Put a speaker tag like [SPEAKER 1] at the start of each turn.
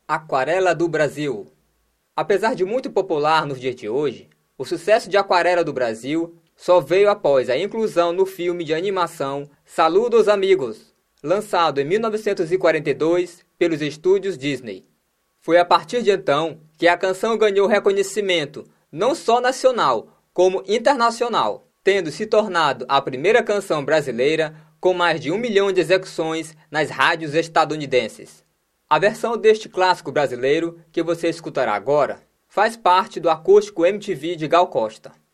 [SPEAKER 1] Aquarela do Brasil. Apesar de muito popular nos dias de hoje, o sucesso de Aquarela do Brasil só veio após a inclusão no filme de animação Saludos Amigos, lançado em 1942 pelos estúdios Disney. Foi a partir de então que a canção ganhou reconhecimento não só nacional, como internacional, tendo se tornado a primeira canção brasileira com mais de 1 milhão de execuções nas rádios estadunidenses. A versão deste clássico brasileiro, que você escutará agora, faz parte do acústico MTV de Gal Costa.